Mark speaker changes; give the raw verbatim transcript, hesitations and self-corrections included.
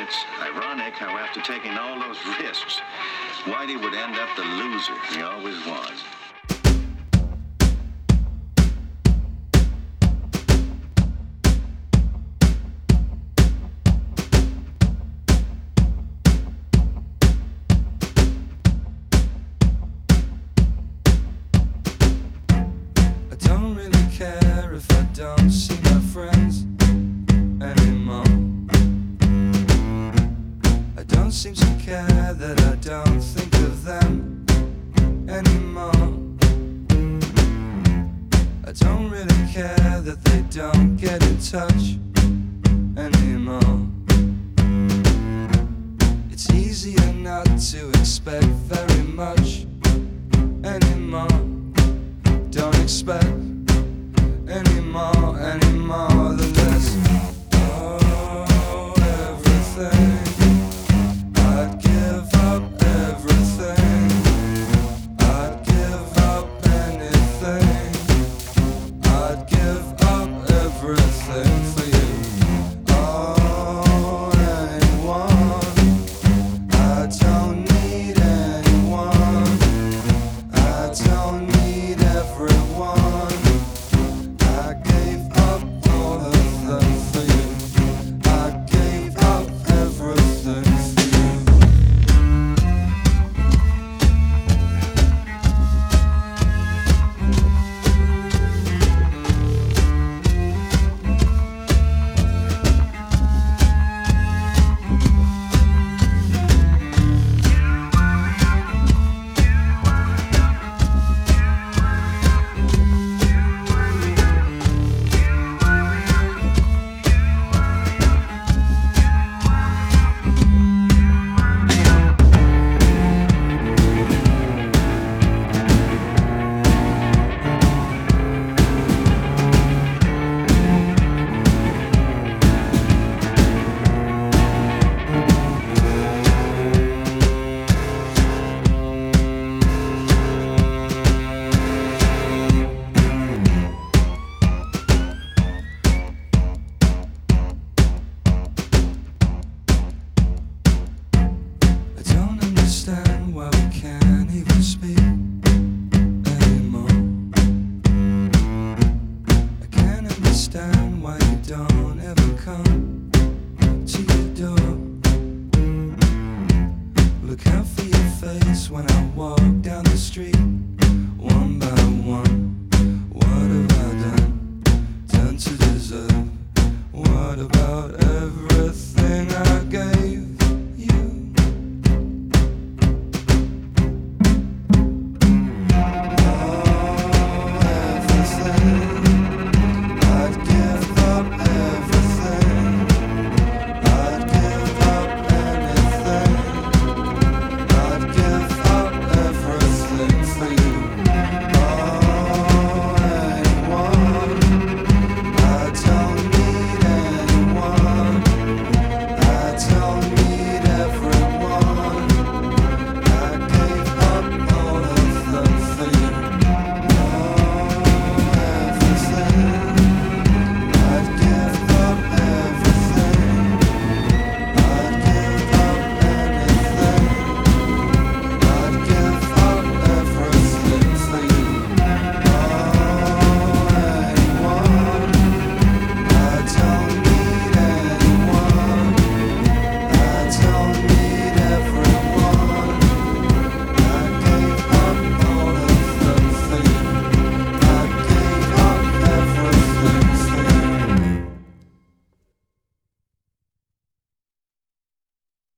Speaker 1: It's ironic how after taking all those risks, Whitey would end up the loser he always was.
Speaker 2: I don't really care if I don't see my friends anymore. I don't seem to care that I don't think of them anymore. I don't really care that they don't get in touch anymore. It's easier not to expect very much anymore. Don't expect